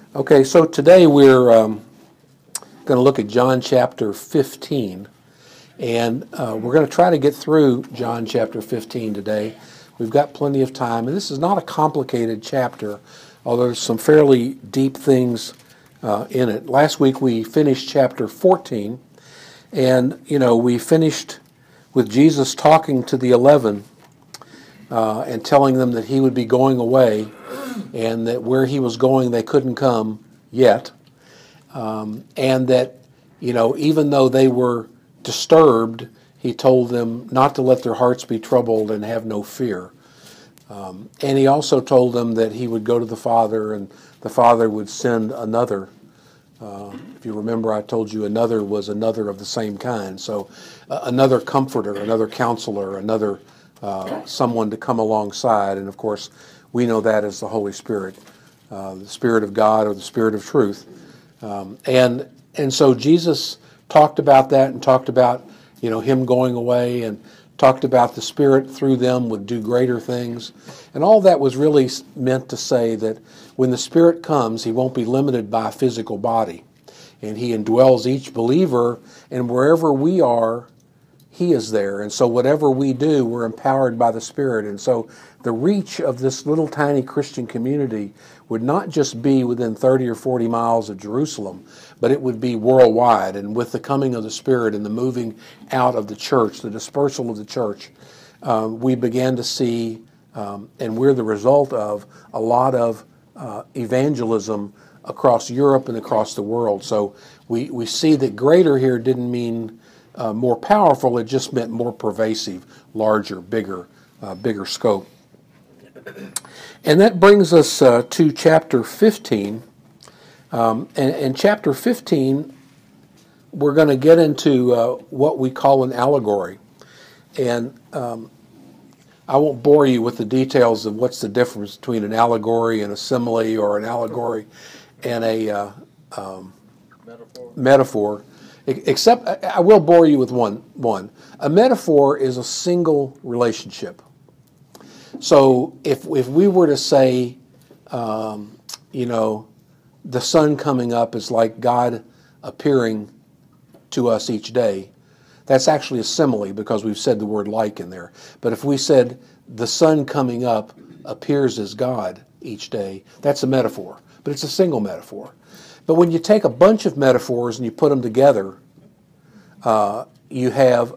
Okay, so today we're going to look at John chapter 15, and we're going to try to get through John chapter 15 today. We've got plenty of time, and this is not a complicated chapter, although there's some fairly deep things in it. Last week we finished chapter 14, and we finished with Jesus talking to the 11 and telling them that he would be going away, and that where he was going they couldn't come yet, and that even though they were disturbed, he told them not to let their hearts be troubled and have no fear. And he also told them that he would go to the Father, and the Father would send another. If you remember, I told you another was another of the same kind. So another comforter, another counselor, another someone to come alongside. And of course, we know that as the Holy Spirit, the Spirit of God, or the Spirit of truth. And so Jesus talked about that, and talked about him going away, and talked about the Spirit through them would do greater things. And all that was really meant to say that when the Spirit comes, he won't be limited by a physical body. And he indwells each believer, and wherever we are, he is there. And so whatever we do, we're empowered by the Spirit. And so the reach of this little tiny Christian community would not just be within 30 or 40 miles of Jerusalem, but it would be worldwide. And with the coming of the Spirit and the moving out of the church, the dispersal of the church, we began to see, and we're the result of, a lot of evangelism across Europe and across the world. So we see that greater here didn't mean more powerful, it just meant more pervasive, larger, bigger scope. And that brings us to chapter 15. And chapter 15, we're going to get into what we call an allegory. And I won't bore you with the details of what's the difference between an allegory and a simile, or an allegory and a metaphor. Except I will bore you with one. A metaphor is a single relationship. So if we were to say, the sun coming up is like God appearing to us each day, that's actually a simile because we've said the word like in there. But if we said the sun coming up appears as God each day, that's a metaphor. But it's a single metaphor. But when you take a bunch of metaphors and you put them together, you have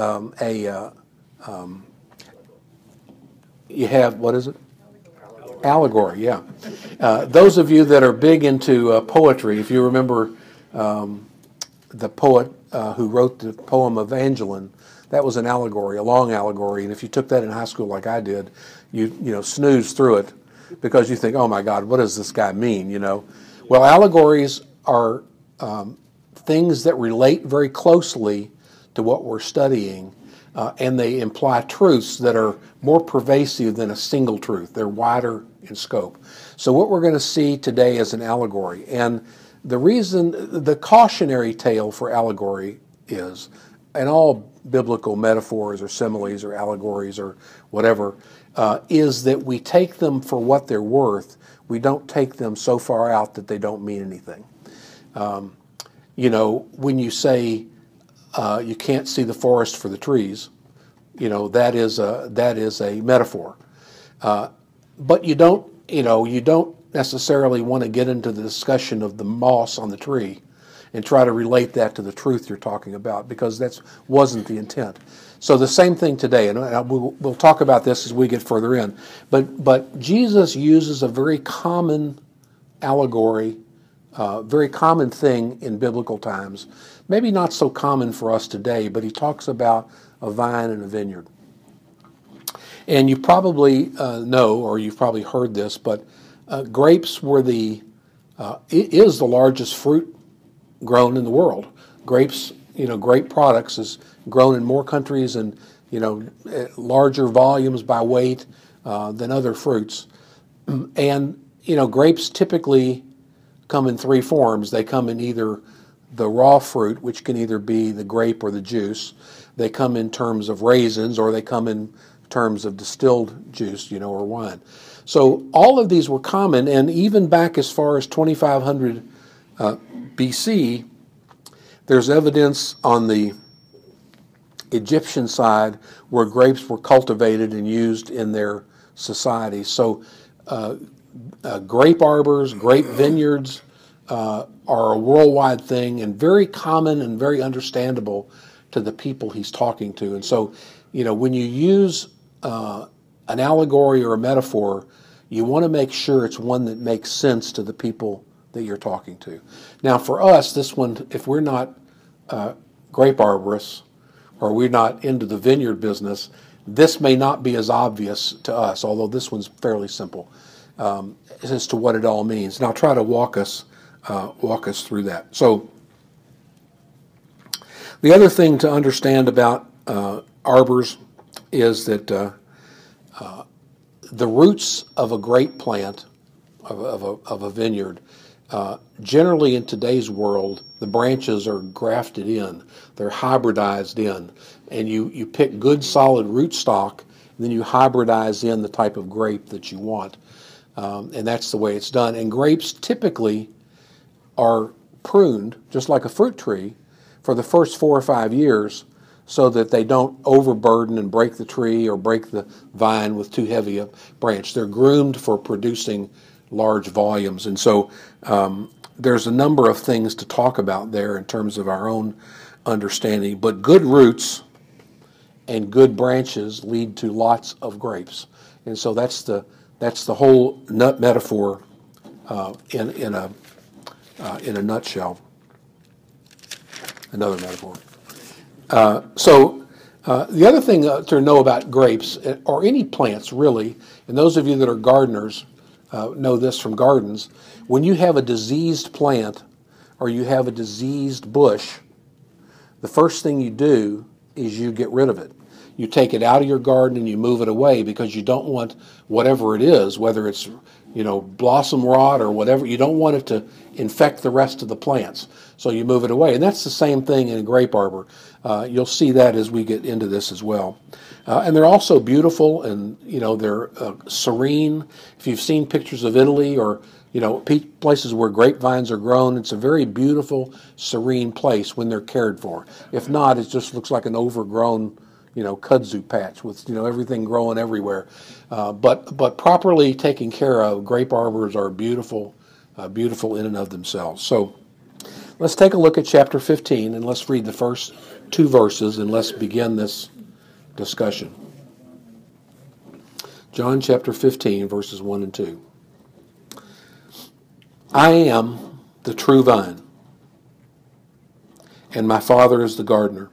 what is it? Allegory, yeah. Those of you that are big into poetry, if you remember the poet who wrote the poem Evangeline, that was an allegory, a long allegory. And if you took that in high school like I did, you snooze through it because you think, oh my God, what does this guy mean? Well, allegories are things that relate very closely to what we're studying, and they imply truths that are more pervasive than a single truth. They're wider in scope. So what we're going to see today is an allegory. And the cautionary tale for allegory is, and all biblical metaphors or similes or allegories or whatever, is that we take them for what they're worth. We don't take them so far out that they don't mean anything. When you say you can't see the forest for the trees, that is a metaphor. But you don't necessarily want to get into the discussion of the moss on the tree and try to relate that to the truth you're talking about, because that wasn't the intent. So the same thing today, and we'll talk about this as we get further in. But Jesus uses a very common allegory, very common thing in biblical times. Maybe not so common for us today, but he talks about a vine and a vineyard. And you probably know, or you've probably heard this, but grapes is the largest fruit grown in the world. Grapes, grape products is grown in more countries and, larger volumes by weight than other fruits. And, grapes typically come in three forms. They come in either the raw fruit, which can either be the grape or the juice. They come in terms of raisins, or they come in terms of distilled juice, or wine. So all of these were common, and even back as far as 2500 BC, there's evidence on the Egyptian side where grapes were cultivated and used in their society. So grape arbors, grape vineyards are a worldwide thing and very common and very understandable to the people he's talking to. And so, when you use an allegory or a metaphor, you want to make sure it's one that makes sense to the people that you're talking to. Now, for us, this one, if we're not grape arborists or we're not into the vineyard business, this may not be as obvious to us, although this one's fairly simple as to what it all means. And I'll try to walk us through that. So the other thing to understand about arbors is that the roots of a grape plant, of a vineyard, generally in today's world, the branches are grafted in, they're hybridized in, and you pick good solid rootstock, and then you hybridize in the type of grape that you want. And that's the way it's done. And grapes typically are pruned, just like a fruit tree, for the first 4 or 5 years so that they don't overburden and break the tree or break the vine with too heavy a branch. They're groomed for producing large volumes. And so there's a number of things to talk about there in terms of our own understanding. But good roots and good branches lead to lots of grapes. And so that's the whole nut metaphor in a nutshell. Another metaphor. So the other thing to know about grapes, or any plants really, and those of you that are gardeners know this from gardens, when you have a diseased plant or you have a diseased bush, the first thing you do is you get rid of it. You take it out of your garden and you move it away because you don't want whatever it is, whether it's blossom rot or whatever, you don't want it to infect the rest of the plants. So you move it away. And that's the same thing in a grape arbor. You'll see that as we get into this as well. And they're also beautiful and, they're serene. If you've seen pictures of Italy or, places where grapevines are grown, it's a very beautiful, serene place when they're cared for. If not, it just looks like an overgrown kudzu patch with everything growing everywhere. But properly taken care of, grape arbors are beautiful in and of themselves. So let's take a look at chapter 15 and let's read the first 2 verses and let's begin this discussion. John chapter 15, verses 1 and 2. I am the true vine, and my Father is the gardener.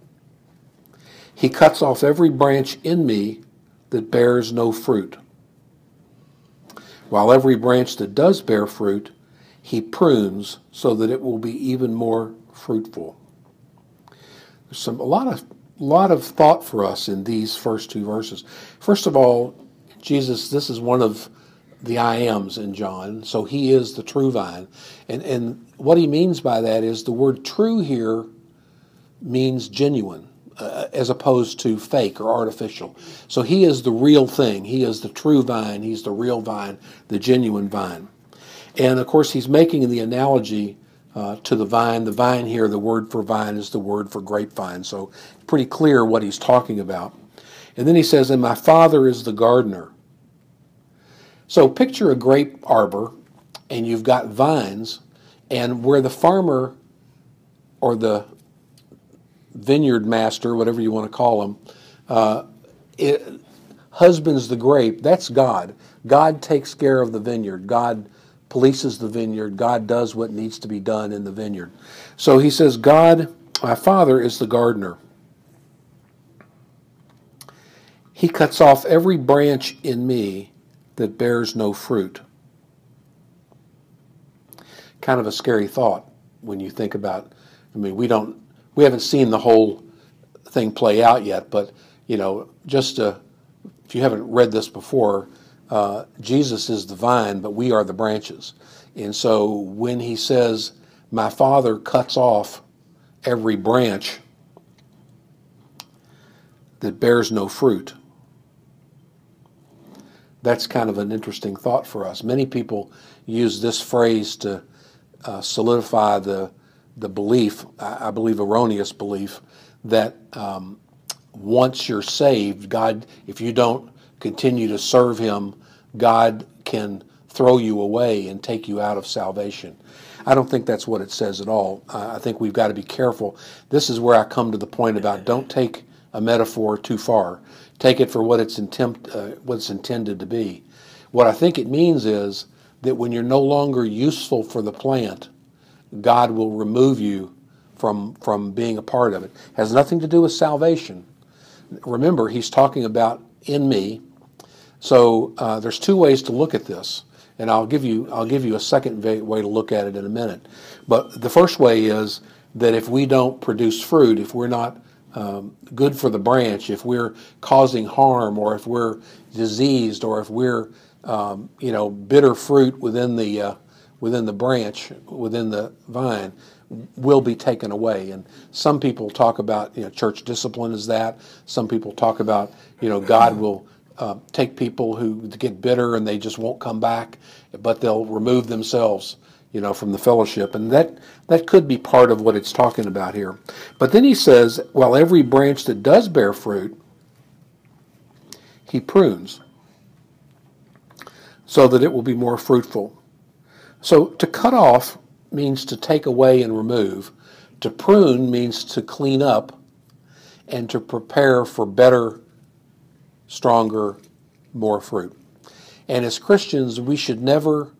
He cuts off every branch in me that bears no fruit, while every branch that does bear fruit, he prunes so that it will be even more fruitful. There's a lot of thought for us in these first 2 verses. First of all, Jesus, this is one of the I ams in John, so he is the true vine. And what he means by that is the word true here means genuine. As opposed to fake or artificial. So he is the real thing. He is the true vine. He's the real vine, the genuine vine. And of course, he's making the analogy to the vine. The vine here, the word for vine is the word for grapevine. So pretty clear what he's talking about. And then he says, and my Father is the gardener. So picture a grape arbor, and you've got vines, and where the farmer or the vineyard master, whatever you want to call him, husbands the grape, that's God. God takes care of the vineyard. God polices the vineyard. God does what needs to be done in the vineyard. So he says, God, my Father, is the gardener. He cuts off every branch in me that bears no fruit. Kind of a scary thought when you think about, we haven't seen the whole thing play out yet, but, if you haven't read this before, Jesus is the vine, but we are the branches. And so when he says, my Father cuts off every branch that bears no fruit, that's kind of an interesting thought for us. Many people use this phrase to solidify the belief, I believe erroneous belief, that once you're saved, God, if you don't continue to serve Him, God can throw you away and take you out of salvation. I don't think that's what it says at all. I think we've got to be careful. This is where I come to the point about don't take a metaphor too far. Take it for what it's intended to be. What I think it means is that when you're no longer useful for the plant, God will remove you from being a part of it. It has nothing to do with salvation. Remember, He's talking about in me. So there's two ways to look at this, and I'll give you a second way to look at it in a minute. But the first way is that if we don't produce fruit, if we're not good for the branch, if we're causing harm, or if we're diseased, or if we're bitter fruit within the branch, within the vine, will be taken away. And some people talk about church discipline as that. Some people talk about God will take people who get bitter and they just won't come back, but they'll remove themselves from the fellowship. And that could be part of what it's talking about here. But then he says, well, every branch that does bear fruit, He prunes so that it will be more fruitful. So to cut off means to take away and remove. To prune means to clean up and to prepare for better, stronger, more fruit. And as Christians, we should never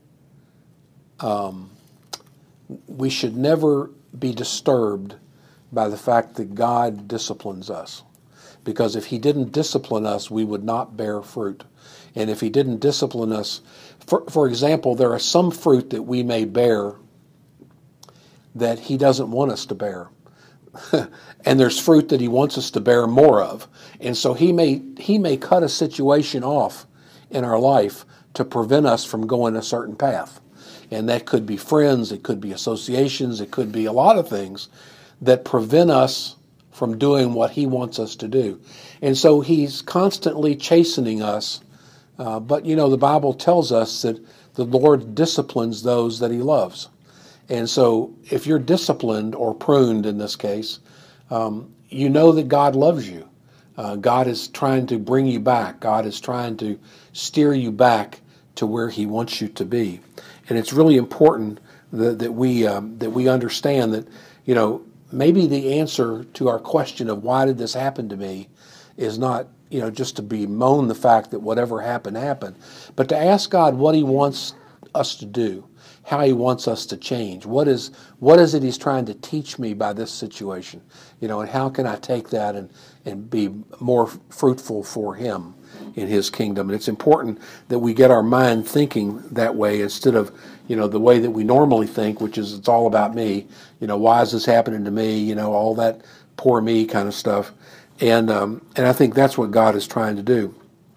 be disturbed by the fact that God disciplines us. Because if He didn't discipline us, we would not bear fruit. And if He didn't discipline us, for example, there are some fruit that we may bear that He doesn't want us to bear. And there's fruit that He wants us to bear more of. And so He may cut a situation off in our life to prevent us from going a certain path. And that could be friends, it could be associations, it could be a lot of things that prevent us from doing what He wants us to do. And so He's constantly chastening us. But the Bible tells us that the Lord disciplines those that He loves. And so if you're disciplined or pruned in this case, you know that God loves you. God is trying to bring you back. God is trying to steer you back to where He wants you to be. And it's really important that we understand that, maybe the answer to our question of why did this happen to me is not, just to bemoan the fact that whatever happened, happened, but to ask God what He wants us to do, how He wants us to change. What is it He's trying to teach me by this situation? And how can I take that and be more fruitful for Him in His kingdom? And it's important that we get our mind thinking that way instead of, the way that we normally think, which is it's all about me. Why is this happening to me? All that poor me kind of stuff. And I think that's what God is trying to do.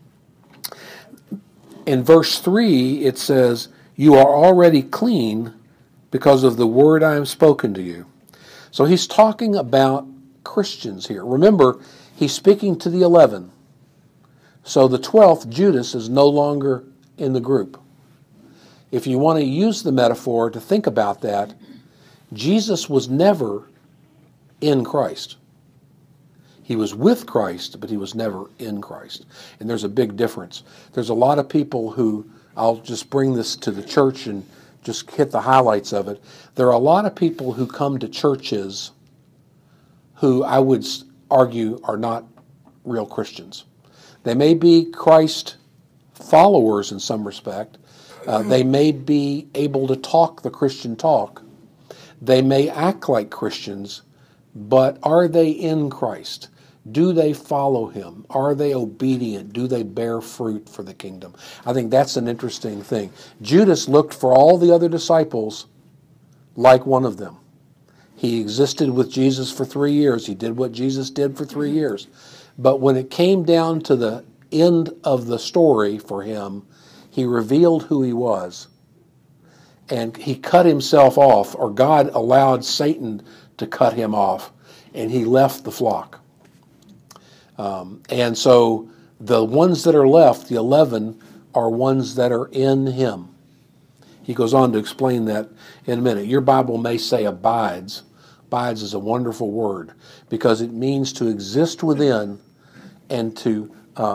In verse 3, it says, "You are already clean because of the word I have spoken to you." So He's talking about Christians here. Remember, He's speaking to the 11. So the 12th, Judas, is no longer in the group. If you want to use the metaphor to think about that, Jesus was never in Christ. He was with Christ, but He was never in Christ. And there's a big difference. There's a lot of people who, I'll just bring this to the church and just hit the highlights of it. There are a lot of people who come to churches who I would argue are not real Christians. They may be Christ followers in some respect. They may be able to talk the Christian talk. They may act like Christians, but are they in Christ? Do they follow Him? Are they obedient? Do they bear fruit for the kingdom? I think that's an interesting thing. Judas looked for all the other disciples like one of them. He existed with Jesus for 3 years. He did what Jesus did for 3 years. But when it came down to the end of the story for him, He revealed who He was. And He cut Himself off, or God allowed Satan to cut Him off, and He left the flock. And so the ones that are left, the 11, are ones that are in him. He goes on to explain that in a minute. Your Bible may say abides. Abides is a wonderful word because it means to exist within and to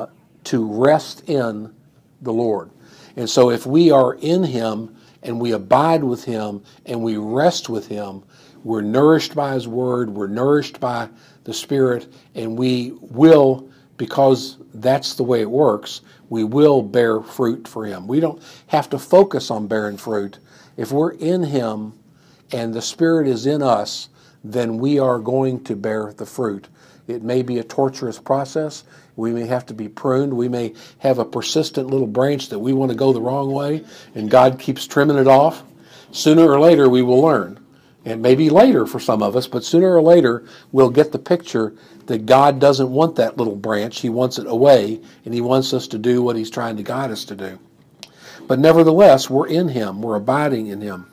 rest in the Lord. And so if we are in him and we abide with him and we rest with him, we're nourished by his word, we're nourished by the Spirit, and we will, because that's the way it works, we will bear fruit for him. We don't have to focus on bearing fruit. If we're in him and the Spirit is in us, then we are going to bear the fruit. It may be a torturous process. We may have to be pruned. We may have a persistent little branch that we want to go the wrong way, and God keeps trimming it off. Sooner or later, we will learn. It may be later for some of us, but sooner or later, we'll get the picture that God doesn't want that little branch. He wants it away, and he wants us to do what he's trying to guide us to do. But nevertheless, we're in him. We're abiding in him.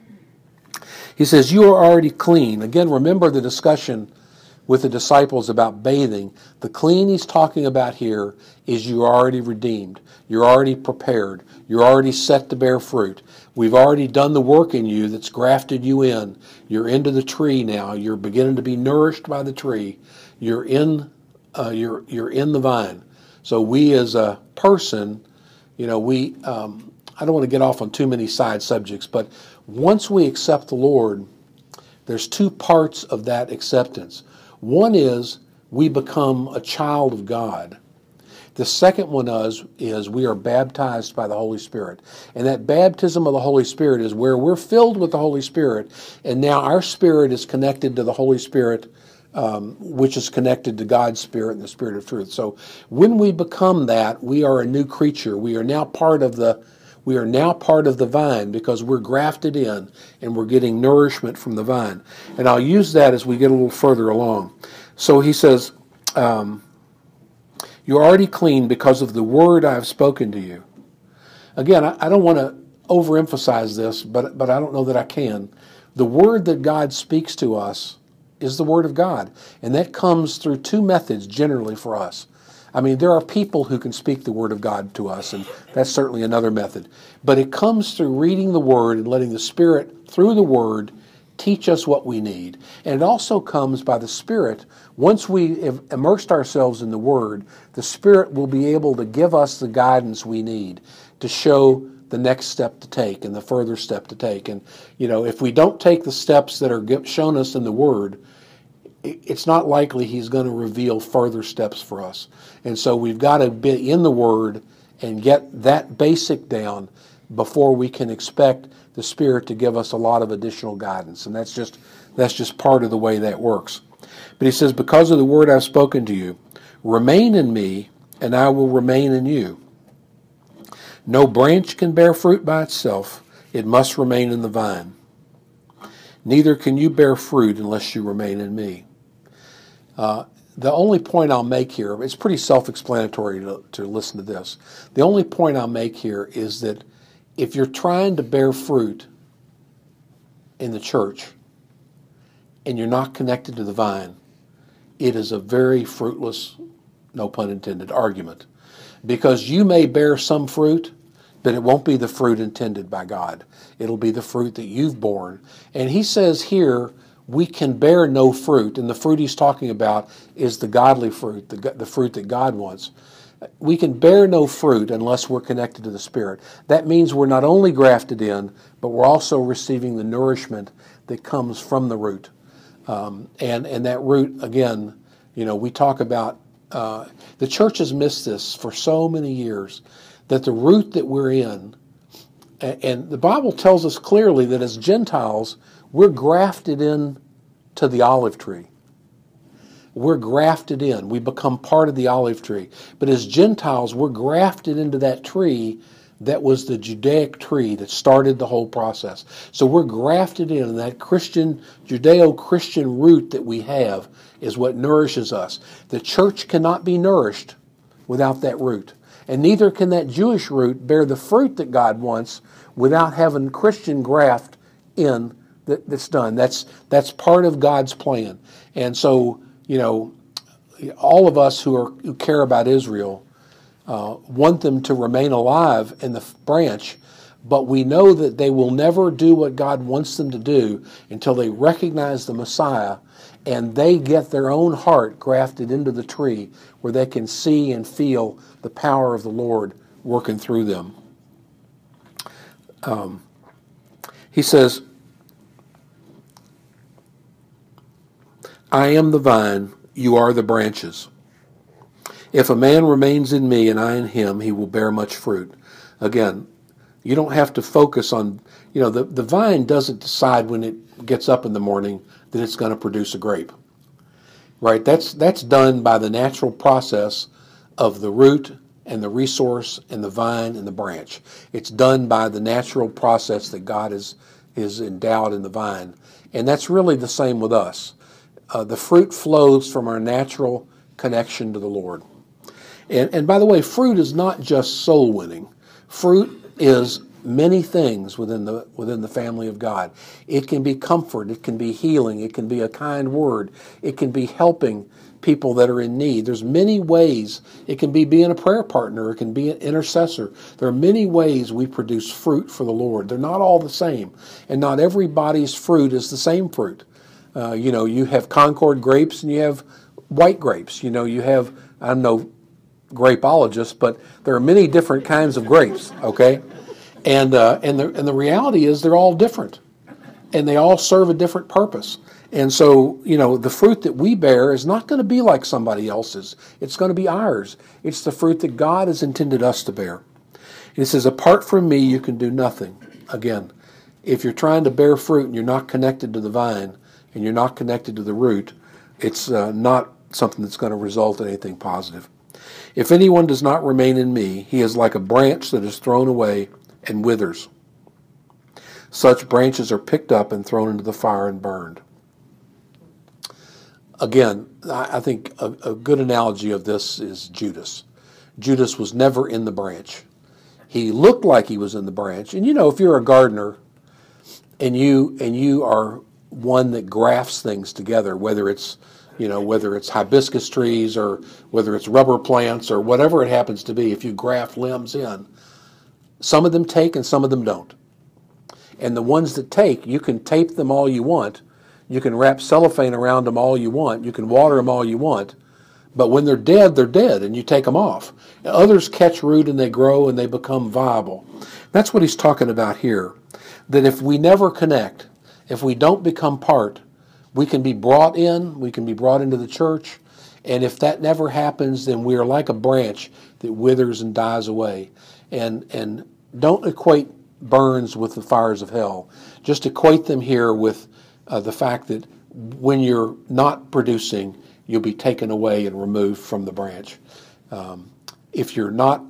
He says, you are already clean. Again, remember the discussion with the disciples about bathing. The clean he's talking about here is you're already redeemed. You're already prepared. You're already set to bear fruit. We've already done the work in you that's grafted you in. You're into the tree now. You're beginning to be nourished by the tree. You're in the vine. So we as a person, I don't want to get off on too many side subjects, but once we accept the Lord, there's two parts of that acceptance. One is we become a child of God. The second one is we are baptized by the Holy Spirit. And that baptism of the Holy Spirit is where we're filled with the Holy Spirit, and now our spirit is connected to the Holy Spirit, which is connected to God's Spirit and the Spirit of truth. So when we become that, we are a new creature. We are now part of the vine because we're grafted in and we're getting nourishment from the vine. And I'll use that as we get a little further along. So he says, you're already clean because of the word I have spoken to you. Again, I don't want to overemphasize this, but I don't know that I can. The word that God speaks to us is the word of God. And that comes through two methods generally for us. I mean, there are people who can speak the word of God to us, and that's certainly another method. But it comes through reading the word and letting the Spirit, through the word, teach us what we need. And it also comes by the Spirit. Once we have immersed ourselves in the word, the Spirit will be able to give us the guidance we need to show the next step to take and the further step to take. And, if we don't take the steps that are shown us in the word, it's not likely he's going to reveal further steps for us. And so we've got to be in the Word and get that basic down before we can expect the Spirit to give us a lot of additional guidance. And that's just part of the way that works. But he says, because of the word I've spoken to you, remain in me, and I will remain in you. No branch can bear fruit by itself. It must remain in the vine. Neither can you bear fruit unless you remain in me. The only point I'll make here, it's pretty self-explanatory to listen to this. The only point I'll make here is that if you're trying to bear fruit in the church and you're not connected to the vine, it is a very fruitless, no pun intended, argument. Because you may bear some fruit, but it won't be the fruit intended by God. It'll be the fruit that you've borne. And he says here, we can bear no fruit, and the fruit he's talking about is the godly fruit, the fruit that God wants. We can bear no fruit unless we're connected to the Spirit. That means we're not only grafted in, but we're also receiving the nourishment that comes from the root. And that root, again, we talk about, the church has missed this for so many years, that the root that we're in, and the Bible tells us clearly that as Gentiles, we're grafted in to the olive tree. We're grafted in. We become part of the olive tree. But as Gentiles, we're grafted into that tree that was the Judaic tree that started the whole process. So we're grafted in, and that Judeo-Christian root that we have is what nourishes us. The church cannot be nourished without that root. And neither can that Jewish root bear the fruit that God wants without having Christian graft in that's done. That's part of God's plan. And so, all of us who care about Israel, want them to remain alive in the branch, but we know that they will never do what God wants them to do until they recognize the Messiah and they get their own heart grafted into the tree where they can see and feel the power of the Lord working through them. He says, I am the vine, you are the branches. If a man remains in me and I in him, he will bear much fruit. Again, you don't have to focus on, the vine doesn't decide when it gets up in the morning that it's going to produce a grape. Right? That's done by the natural process of the root and the resource and the vine and the branch. It's done by the natural process that God is endowed in the vine. And that's really the same with us. The fruit flows from our natural connection to the Lord. And by the way, fruit is not just soul winning. Fruit is many things within the family of God. It can be comfort, it can be healing, it can be a kind word, it can be helping people that are in need. There's many ways. It can be being a prayer partner, it can be an intercessor. There are many ways we produce fruit for the Lord. They're not all the same, and not everybody's fruit is the same fruit. You have Concord grapes and you have white grapes. You have, I'm no grapeologist, but there are many different kinds of grapes, okay? And the reality is they're all different, and they all serve a different purpose. And so, the fruit that we bear is not going to be like somebody else's. It's going to be ours. It's the fruit that God has intended us to bear. And he says, apart from me, you can do nothing. Again, if you're trying to bear fruit and you're not connected to the vine and you're not connected to the root, it's not something that's going to result in anything positive. If anyone does not remain in me, he is like a branch that is thrown away and withers. Such branches are picked up and thrown into the fire and burned. Again, I think a good analogy of this is Judas. Judas was never in the branch. He looked like he was in the branch. And if you're a gardener and you are one that grafts things together, whether it's hibiscus trees or whether it's rubber plants or whatever it happens to be, if you graft limbs in, some of them take and some of them don't. And the ones that take, you can tape them all you want. You can wrap cellophane around them all you want. You can water them all you want. But when they're dead, and you take them off. Others catch root and they grow and they become viable. That's what he's talking about here. That if we never connect, if we don't become part, we can be brought into the church, and if that never happens, then we are like a branch that withers and dies away. And don't equate burns with the fires of hell. Just equate them here with the fact that when you're not producing, you'll be taken away and removed from the branch. If you're not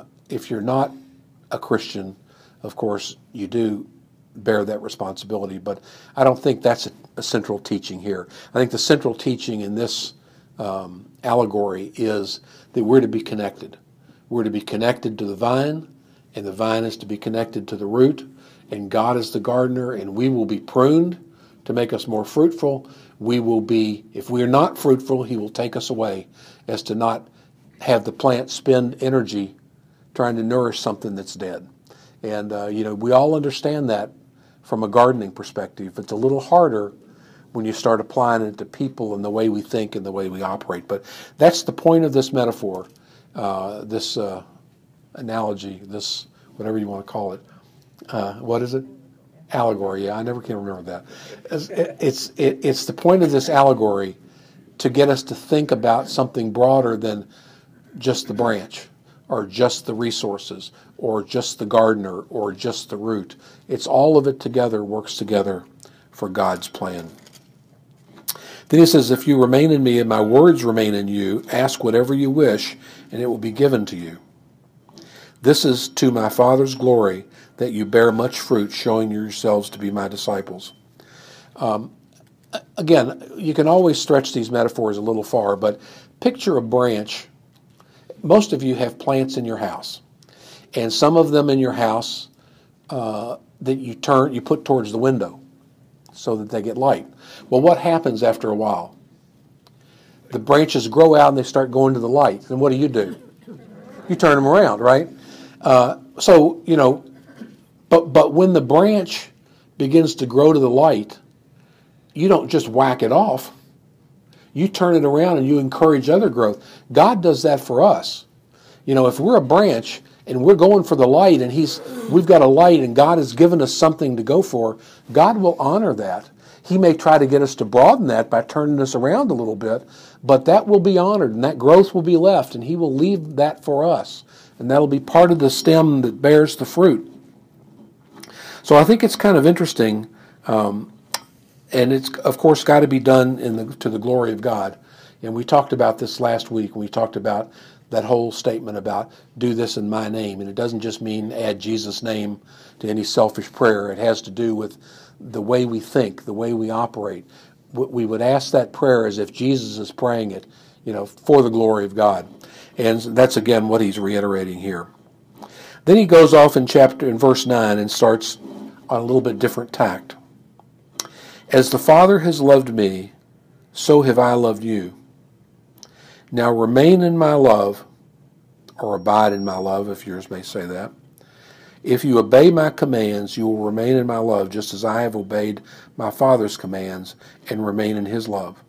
a Christian, of course, you do bear that responsibility, but I don't think that's a central teaching here. I think the central teaching in this allegory is that we're to be connected. We're to be connected to the vine, and the vine is to be connected to the root, and God is the gardener, and we will be pruned to make us more fruitful. If we are not fruitful, he will take us away, as to not have the plant spend energy trying to nourish something that's dead. And, we all understand that from a gardening perspective. It's a little harder when you start applying it to people and the way we think and the way we operate. But that's the point of this metaphor, this analogy, this whatever you want to call it. What is it? Allegory. Yeah, I never can remember that. It's the point of this allegory to get us to think about something broader than just the branch, or just the resources, or just the gardener, or just the root. It's all of it together, works together for God's plan. Then he says, if you remain in me and my words remain in you, ask whatever you wish, and it will be given to you. This is to my Father's glory, that you bear much fruit, showing yourselves to be my disciples. Again, you can always stretch these metaphors a little far, but picture a branch. Most of you have plants in your house, and some of them in your house that you put towards the window so that they get light. Well, what happens after a while? The branches grow out and they start going to the light. And what do? You You turn them around, right? So, but when the branch begins to grow to the light, you don't just whack it off. You turn it around and you encourage other growth. God does that for us. If we're a branch and we're going for the light and we've got a light and God has given us something to go for, God will honor that. He may try to get us to broaden that by turning us around a little bit, but that will be honored and that growth will be left and He will leave that for us. And that'll be part of the stem that bears the fruit. So I think it's kind of interesting, and it's, of course, got to be done to the glory of God. And we talked about this last week. We talked about that whole statement about do this in my name. And it doesn't just mean add Jesus' name to any selfish prayer. It has to do with the way we think, the way we operate. We would ask that prayer as if Jesus is praying it, for the glory of God. And that's, again, what he's reiterating here. Then he goes off in verse 9 and starts on a little bit different tact. As the Father has loved me, so have I loved you. Now remain in my love, or abide in my love, if yours may say that. If you obey my commands, you will remain in my love, just as I have obeyed my Father's commands and remain in his love.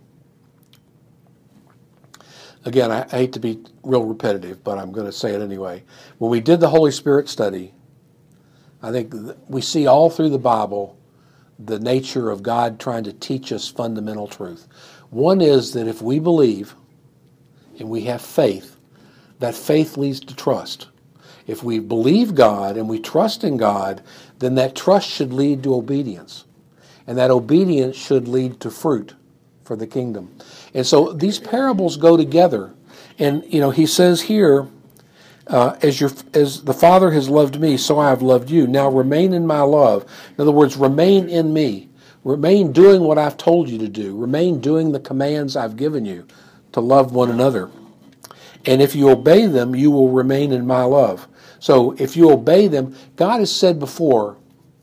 Again, I hate to be real repetitive, but I'm going to say it anyway. When we did the Holy Spirit study, I think we see all through the Bible the nature of God trying to teach us fundamental truth. One is that if we believe and we have faith, that faith leads to trust. If we believe God and we trust in God, then that trust should lead to obedience. And that obedience should lead to fruit for the kingdom. And so these parables go together. And, he says here, as the Father has loved me, so I have loved you. Now remain in my love. In other words, remain in me. Remain doing what I've told you to do. Remain doing the commands I've given you to love one another. And if you obey them, you will remain in my love. So if you obey them, God has said before,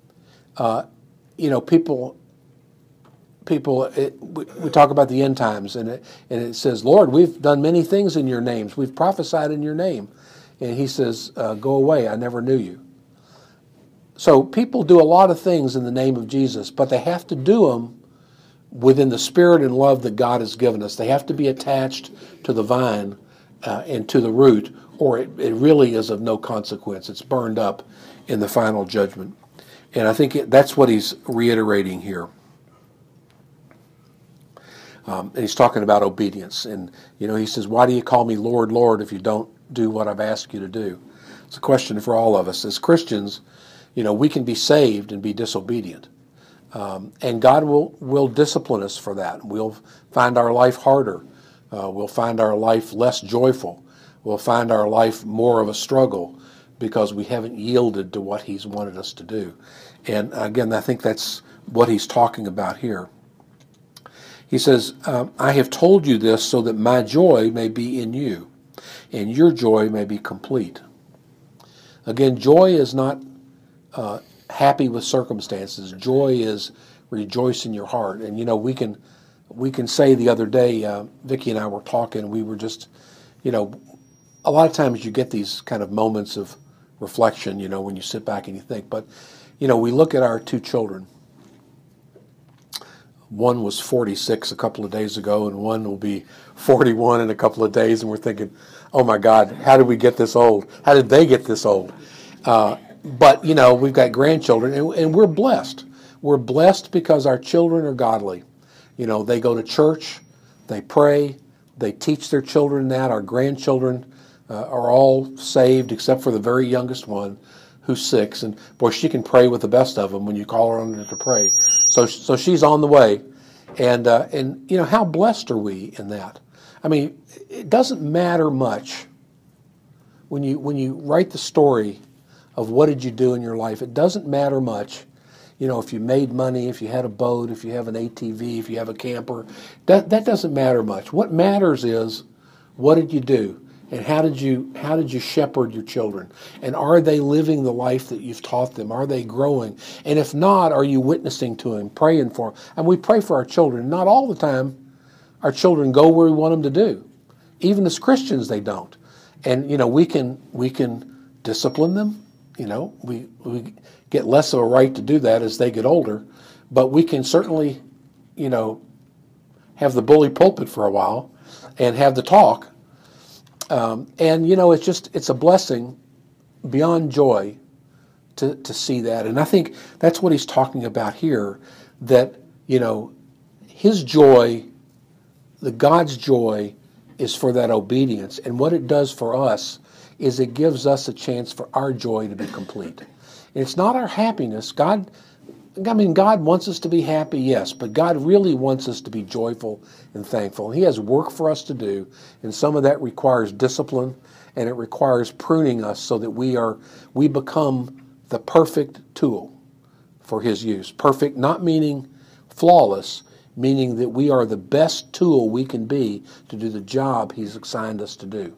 we talk about the end times, and it says, Lord, we've done many things in your names. We've prophesied in your name. And he says, go away, I never knew you. So people do a lot of things in the name of Jesus, but they have to do them within the spirit and love that God has given us. They have to be attached to the vine and to the root, or it really is of no consequence. It's burned up in the final judgment. And I think that's what he's reiterating here. And he's talking about obedience. And, he says, why do you call me Lord, Lord, if you don't do what I've asked you to do? It's a question for all of us. As Christians, we can be saved and be disobedient. And God will discipline us for that. We'll find our life harder. We'll find our life less joyful. We'll find our life more of a struggle because we haven't yielded to what he's wanted us to do. And again, I think that's what he's talking about here. He says, I have told you this so that my joy may be in you, and your joy may be complete. Again, joy is not happy with circumstances. Joy is rejoice in your heart. And, we can say the other day, Vicki and I were talking, we were just, a lot of times you get these kind of moments of reflection, when you sit back and you think. But, we look at our two children. One was 46 a couple of days ago, and one will be 41 in a couple of days, and we're thinking, oh my God, how did we get this old? How did they get this old? But, we've got grandchildren, and we're blessed. We're blessed because our children are godly. They go to church, they pray, they teach their children that. Our grandchildren are all saved except for the very youngest one, who's 6, and boy, she can pray with the best of them when you call her on to pray. So she's on the way, and how blessed are we in that? I mean, it doesn't matter much when you write the story of what did you do in your life. It doesn't matter much, if you made money, if you had a boat, if you have an ATV, if you have a camper. That doesn't matter much. What matters is what did you do? And how did you shepherd your children? And are they living the life that you've taught them? Are they growing? And if not, are you witnessing to them, praying for them? And we pray for our children. Not all the time our children go where we want them to do. Even as Christians, they don't. And, we can discipline them. We get less of a right to do that as they get older, but we can certainly, have the bully pulpit for a while and have the talk. It's a blessing beyond joy to see that. And I think that's what he's talking about here, that, his joy, the God's joy, is for that obedience. And what it does for us is it gives us a chance for our joy to be complete. And it's not our happiness. God wants us to be happy, yes, but God really wants us to be joyful and thankful. And He has work for us to do, and some of that requires discipline, and it requires pruning us so that we become the perfect tool for His use. Perfect, not meaning flawless, meaning that we are the best tool we can be to do the job He's assigned us to do.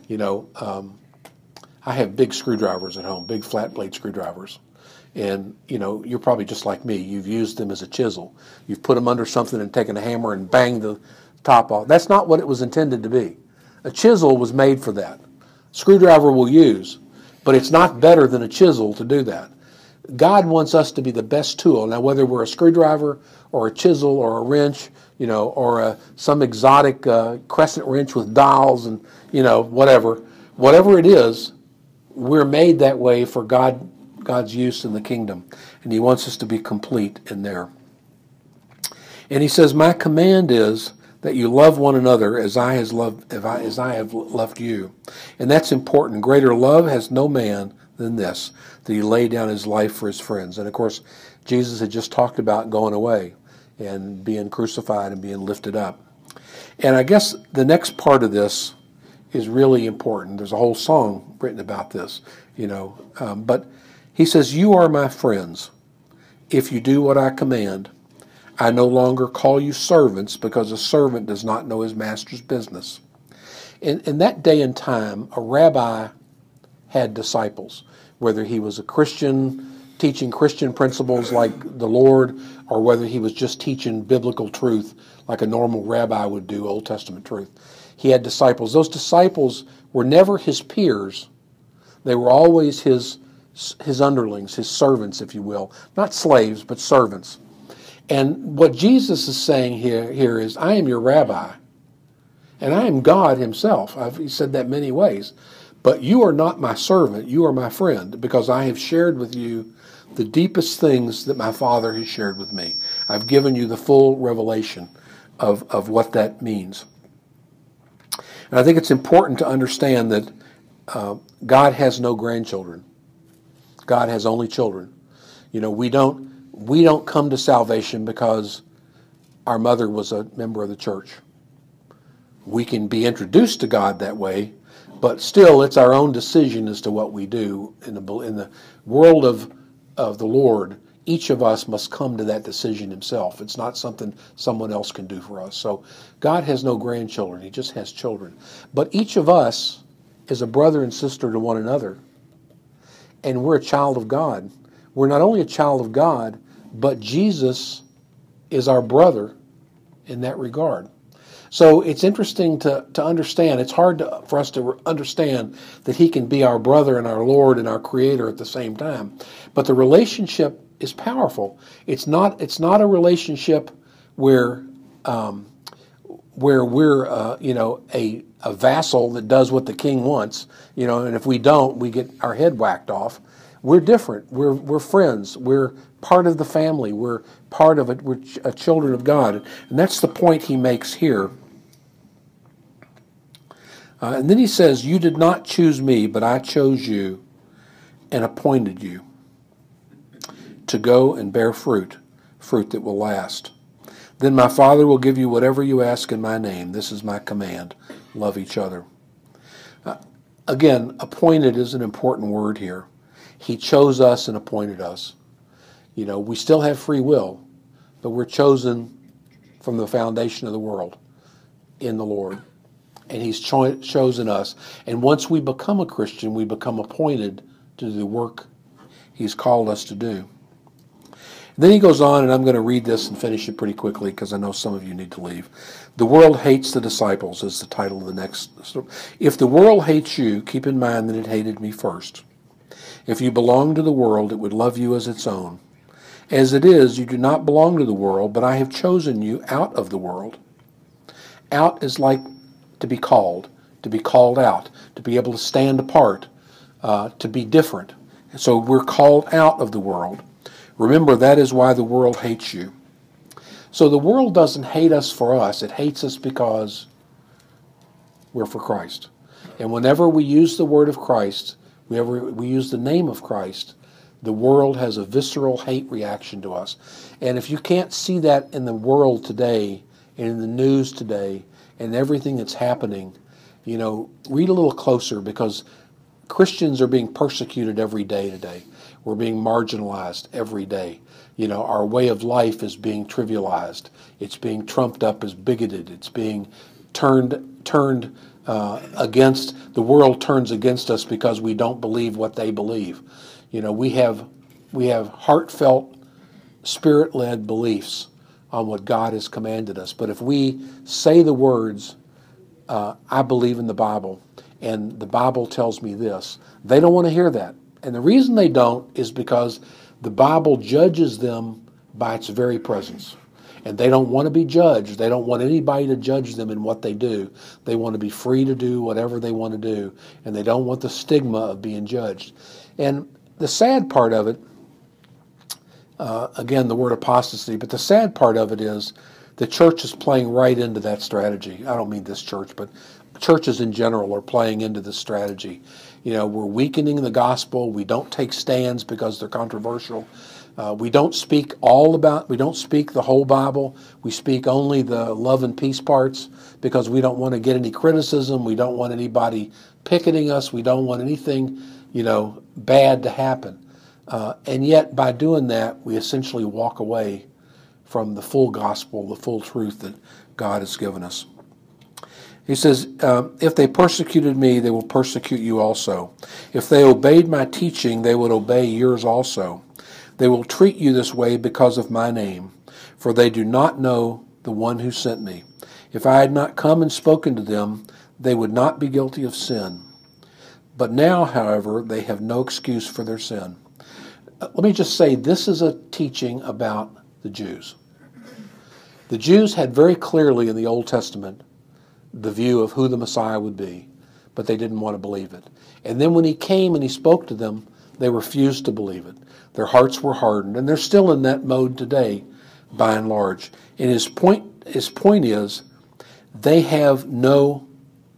I have big screwdrivers at home, big flat blade screwdrivers. And, you're probably just like me. You've used them as a chisel. You've put them under something and taken a hammer and banged the top off. That's not what it was intended to be. A chisel was made for that. Screwdriver we'll use, but it's not better than a chisel to do that. God wants us to be the best tool. Now, whether we're a screwdriver or a chisel or a wrench, or some exotic crescent wrench with dials and, whatever it is, we're made that way for God's use in the kingdom. And He wants us to be complete in there. And He says, my command is that you love one another as I have loved you. And that's important. Greater love has no man than this, that He laid down His life for His friends. And of course, Jesus had just talked about going away and being crucified and being lifted up. And I guess the next part of this is really important. There's a whole song written about this, but He says, you are my friends if you do what I command. I no longer call you servants, because a servant does not know his master's business. In that day and time, a rabbi had disciples, whether he was a Christian teaching Christian principles like the Lord, or whether he was just teaching biblical truth like a normal rabbi would do, Old Testament truth. He had disciples. Those disciples were never his peers. They were always his underlings, his servants, if you will. Not slaves, but servants. And what Jesus is saying here is, I am your rabbi, and I am God Himself. He said that many ways. But you are not my servant, you are my friend, because I have shared with you the deepest things that my Father has shared with me. I've given you the full revelation of what that means. And I think it's important to understand that God has no grandchildren. God has only children. We don't come to salvation because our mother was a member of the church. We can be introduced to God that way, but still it's our own decision as to what we do. In the world of the Lord, each of us must come to that decision himself. It's not something someone else can do for us. So God has no grandchildren. He just has children. But each of us is a brother and sister to one another. And we're a child of God. We're not only a child of God, but Jesus is our brother in that regard. So it's interesting to understand. It's hard for us to understand that He can be our brother and our Lord and our Creator at the same time. But the relationship is powerful. It's not a relationship where we're a vassal that does what the king wants, and if we don't, we get our head whacked off. We're different. We're friends. We're part of the family. We're part of it. We're children of God. And that's the point he makes here. And then he says, you did not choose me, but I chose you and appointed you to go and bear fruit that will last. Then my Father will give you whatever you ask in my name. This is my command. Love each other. Again, appointed is an important word here. He chose us and appointed us. We still have free will, but we're chosen from the foundation of the world in the Lord. And He's chosen us. And once we become a Christian, we become appointed to do the work He's called us to do. Then he goes on, and I'm going to read this and finish it pretty quickly because I know some of you need to leave. The world hates the disciples is the title of the next. If the world hates you, keep in mind that it hated me first. If you belong to the world, it would love you as its own. As it is, you do not belong to the world, but I have chosen you out of the world. Out is like to be called out, to be able to stand apart, to be different. And so we're called out of the world. Remember, that is why the world hates you. So the world doesn't hate us for us. It hates us because we're for Christ. And whenever we use the word of Christ, whenever we use the name of Christ, the world has a visceral hate reaction to us. And if you can't see that in the world today, and in the news today, and everything that's happening, read a little closer, because Christians are being persecuted every day today. We're being marginalized every day. Our way of life is being trivialized. It's being trumped up as bigoted. It's being turned against. The world turns against us because we don't believe what they believe. We have heartfelt, spirit-led beliefs on what God has commanded us. But if we say the words, I believe in the Bible, and the Bible tells me this, they don't want to hear that. And the reason they don't is because the Bible judges them by its very presence. And they don't want to be judged. They don't want anybody to judge them in what they do. They want to be free to do whatever they want to do. And they don't want the stigma of being judged. And the sad part of it, again, the word apostasy, but the sad part of it is the church is playing right into that strategy. I don't mean this church, but churches in general are playing into this strategy. We're weakening the gospel. We don't take stands because they're controversial. We don't speak the whole Bible. We speak only the love and peace parts because we don't want to get any criticism. We don't want anybody picketing us. We don't want anything, bad to happen. And yet by doing that, we essentially walk away from the full gospel, the full truth that God has given us. He says, if they persecuted me, they will persecute you also. If they obeyed my teaching, they would obey yours also. They will treat you this way because of my name, for they do not know the one who sent me. If I had not come and spoken to them, they would not be guilty of sin. But now, however, they have no excuse for their sin. Let me just say, this is a teaching about the Jews. The Jews had very clearly in the Old Testament the view of who the Messiah would be, but they didn't want to believe it. And then when he came and he spoke to them, they refused to believe it. Their hearts were hardened, and they're still in that mode today, by and large. And his point is, they have no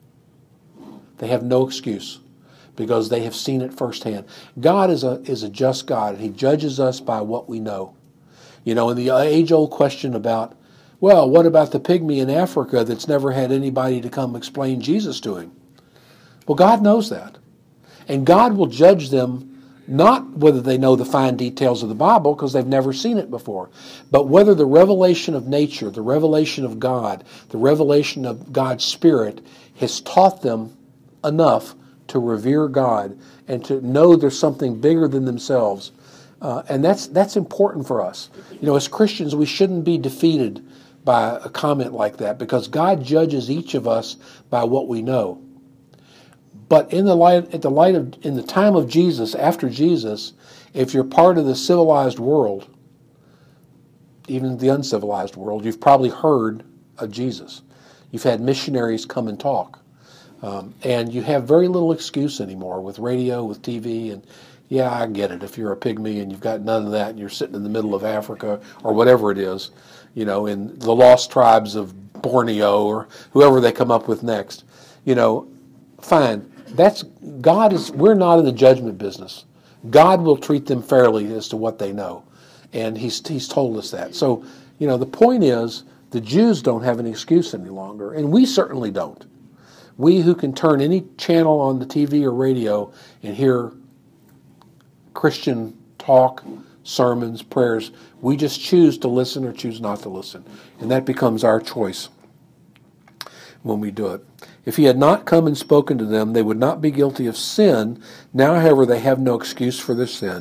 excuse because they have seen it firsthand. God is a just God, and he judges us by what we know. In the age-old question about, well, what about the pygmy in Africa that's never had anybody to come explain Jesus to him? Well, God knows that. And God will judge them not whether they know the fine details of the Bible, because they've never seen it before, but whether the revelation of nature, the revelation of God, the revelation of God's Spirit has taught them enough to revere God and to know there's something bigger than themselves. And that's important for us. As Christians, we shouldn't be defeated by a comment like that, because God judges each of us by what we know. But in the time of Jesus, after Jesus, if you're part of the civilized world, even the uncivilized world, you've probably heard of Jesus. You've had missionaries come and talk. And you have very little excuse anymore with radio, with TV, and yeah, I get it. If you're a pygmy and you've got none of that and you're sitting in the middle of Africa or whatever it is, in the lost tribes of Borneo or whoever they come up with next, fine. We're not in the judgment business. God will treat them fairly as to what they know. And he's told us that. So, the point is, the Jews don't have an excuse any longer, and we certainly don't. We who can turn any channel on the TV or radio and hear Christian talk, sermons, prayers, we just choose to listen or choose not to listen. And that becomes our choice when we do it. If he had not come and spoken to them, they would not be guilty of sin. Now, however, they have no excuse for their sin.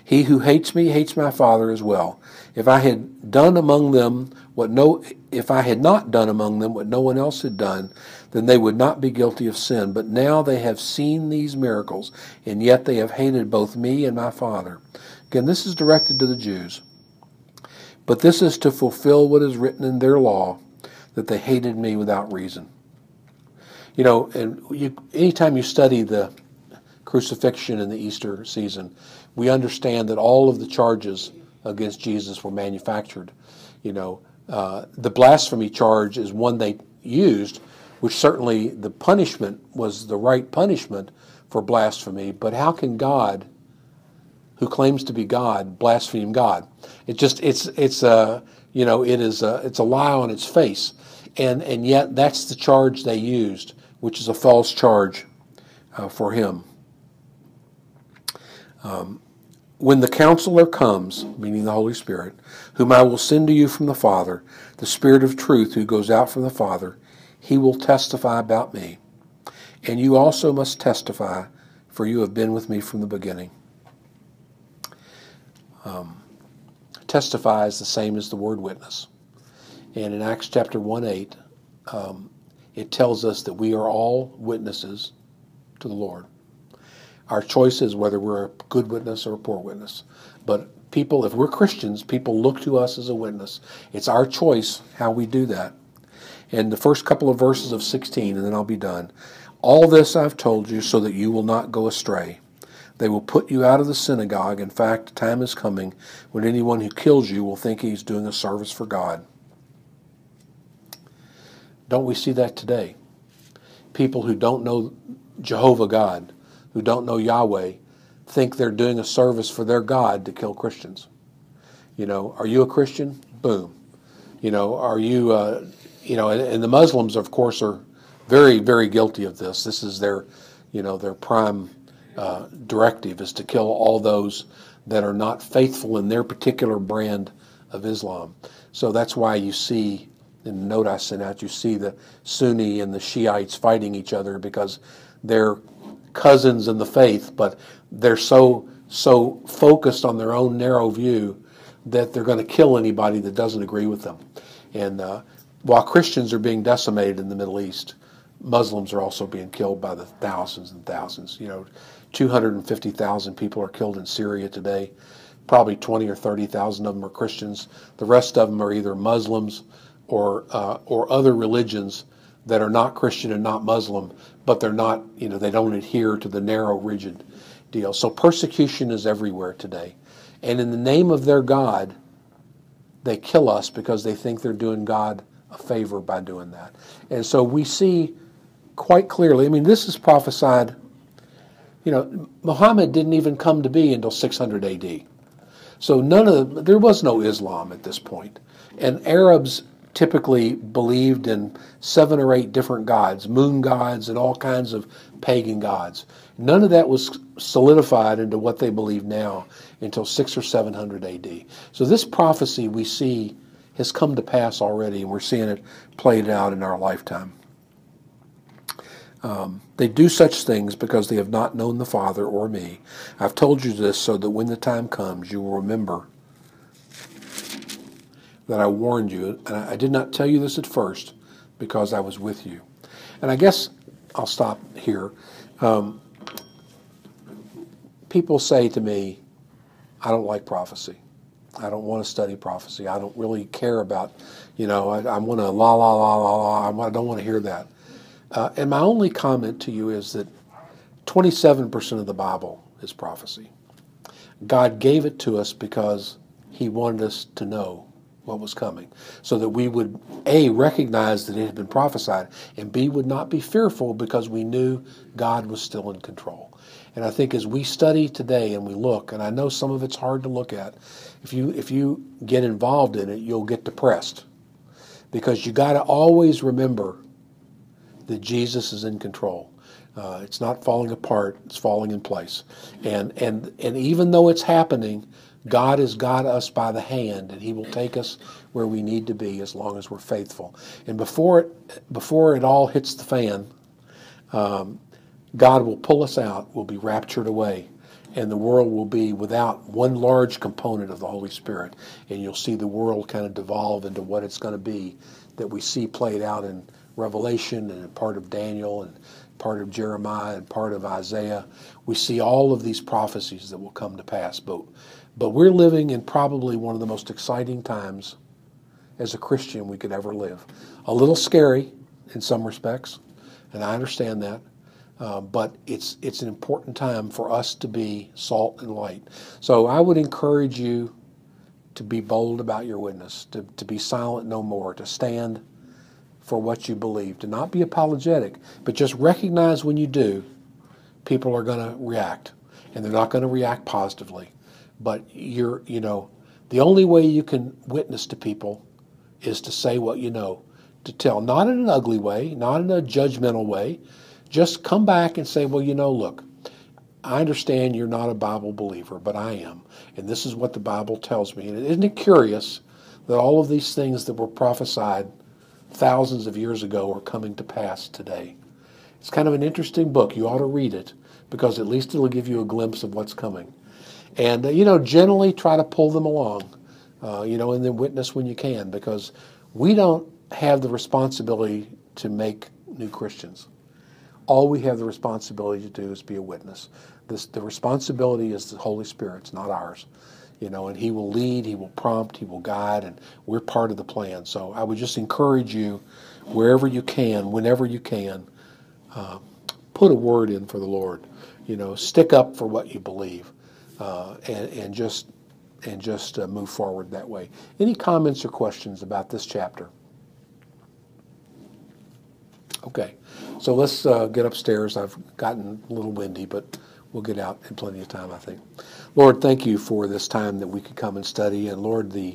He who hates me hates my Father as well. If I had done among them if I had not done among them what no one else had done, then they would not be guilty of sin. But now they have seen these miracles, and yet they have hated both me and my Father. Again, this is directed to the Jews. But this is to fulfill what is written in their law, that they hated me without reason. You know, and anytime you study the crucifixion in the Easter season, we understand that all of the charges against Jesus were manufactured. You know, the blasphemy charge is one they used, which certainly the punishment was the right punishment for blasphemy. But how can God, who claims to be God, blaspheme God? It's a lie on its face, and yet that's the charge they used, which is a false charge for him. When the Counselor comes, meaning the Holy Spirit, whom I will send to you from the Father, the Spirit of truth who goes out from the Father, he will testify about me. And you also must testify, for you have been with me from the beginning. Testify is the same as the word witness. And in Acts chapter 1:8, it tells us that we are all witnesses to the Lord. Our choice is whether we're a good witness or a poor witness. But people, if we're Christians, people look to us as a witness. It's our choice how we do that. And the first couple of verses of 16, and then I'll be done. All this I've told you so that you will not go astray. They will put you out of the synagogue. In fact, time is coming when anyone who kills you will think he's doing a service for God. Don't we see that today? People who don't know Jehovah God, who don't know Yahweh, think they're doing a service for their God to kill Christians. You know, are you a Christian? Boom. You know, are you, and the Muslims, of course, are very, very guilty of this. This is their prime directive, is to kill all those that are not faithful in their particular brand of Islam. So that's why you see, in the note I sent out, you see the Sunni and the Shiites fighting each other, because they're cousins in the faith, but they're so focused on their own narrow view that they're going to kill anybody that doesn't agree with them. And while Christians are being decimated in the Middle East, Muslims are also being killed by the thousands and thousands. 250,000 people are killed in Syria today. Probably 20 or 30,000 of them are Christians. The rest of them are either Muslims or other religions that are not Christian and not Muslim, but they're not, they don't adhere to the narrow, rigid deal. So persecution is everywhere today. And in the name of their God, they kill us because they think they're doing God a favor by doing that. And so we see quite clearly, this is prophesied, Muhammad didn't even come to be until 600 AD. So there was no Islam at this point. And Arabs typically believed in 7 or 8 different gods, moon gods and all kinds of pagan gods. None of that was solidified into what they believe now until 600 or 700 AD. So this prophecy we see has come to pass already, and we're seeing it played out in our lifetime. They do such things because they have not known the Father or me. I've told you this so that when the time comes, you will remember that I warned you, and I did not tell you this at first because I was with you. And I guess I'll stop here. People say to me, I don't like prophecy. I don't want to study prophecy. I don't really care about, I want to la, la, la, la, la. I don't want to hear that. And my only comment to you is that 27% of the Bible is prophecy. God gave it to us because he wanted us to know what was coming, so that we would, A, recognize that it had been prophesied, and B, would not be fearful because we knew God was still in control. And I think as we study today and we look, and I know some of it's hard to look at, if you get involved in it, you'll get depressed, because you got to always remember that Jesus is in control. It's not falling apart, it's falling in place. And even though it's happening, God has got us by the hand, and he will take us where we need to be as long as we're faithful. And before it all hits the fan, God will pull us out, we'll be raptured away, and the world will be without one large component of the Holy Spirit, and you'll see the world kind of devolve into what it's going to be that we see played out in Revelation and part of Daniel and part of Jeremiah and part of Isaiah. We see all of these prophecies that will come to pass, but we're living in probably one of the most exciting times as a Christian we could ever live. A little scary in some respects, and I understand that. But it's an important time for us to be salt and light. So I would encourage you to be bold about your witness, to be silent no more, to stand for what you believe, to not be apologetic, but just recognize when you do, people are going to react, and they're not going to react positively. But the only way you can witness to people is to say what you know, to tell, not in an ugly way, not in a judgmental way. Just come back and say, well, look, I understand you're not a Bible believer, but I am. And this is what the Bible tells me. And isn't it curious that all of these things that were prophesied thousands of years ago are coming to pass today? It's kind of an interesting book. You ought to read it because at least it'll give you a glimpse of what's coming. And, generally try to pull them along, and then witness when you can, because we don't have the responsibility to make new Christians. All we have the responsibility to do is be a witness. The responsibility is the Holy Spirit's, not ours. And He will lead, He will prompt, He will guide, and we're part of the plan. So I would just encourage you, wherever you can, whenever you can, put a word in for the Lord. Stick up for what you believe, and just move forward that way. Any comments or questions about this chapter? Okay, so let's get upstairs. I've gotten a little windy, but we'll get out in plenty of time, I think. Lord, thank you for this time that we could come and study. And Lord, the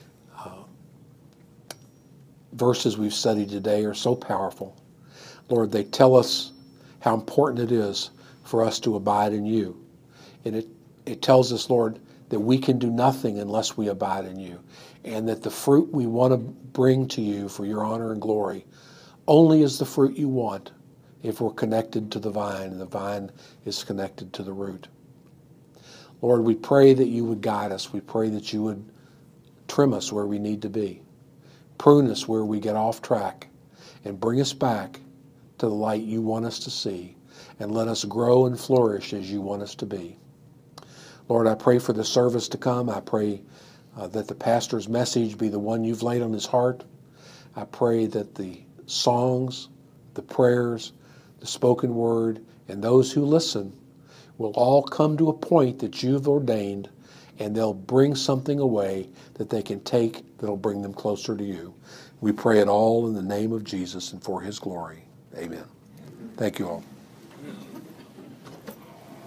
verses we've studied today are so powerful. Lord, they tell us how important it is for us to abide in you. And it tells us, Lord, that we can do nothing unless we abide in you. And that the fruit we want to bring to you for your honor and glory only is the fruit you want if we're connected to the vine, and the vine is connected to the root. Lord, we pray that you would guide us. We pray that you would trim us where we need to be, prune us where we get off track, and bring us back to the light you want us to see, and let us grow and flourish as you want us to be. Lord, I pray for the service to come. I pray that the pastor's message be the one you've laid on his heart. I pray that the songs, the prayers, the spoken word, and those who listen will all come to a point that you've ordained, and they'll bring something away that they can take that'll bring them closer to you. We pray it all in the name of Jesus and for his glory. Amen. Thank you all.